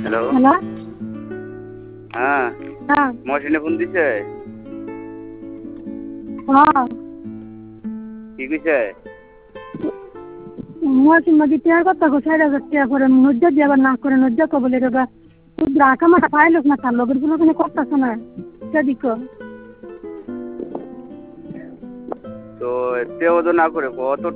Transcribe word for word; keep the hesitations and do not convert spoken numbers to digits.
hello hello হ্যাঁ হ্যাঁ মহসিনে phone দিছে হ্যাঁ কি কইছে মহাসিন মাঝি টিয়ার কথা কো চার হাজার টিয়া করে নজ্জা দিয়ে আবার না করে নজ্জা কো বলে রে বা তুই রাখা মাটা পাইলস না তার লগের গুলো কোনো করতেছ না সেদিক তো তেও তো না করে কত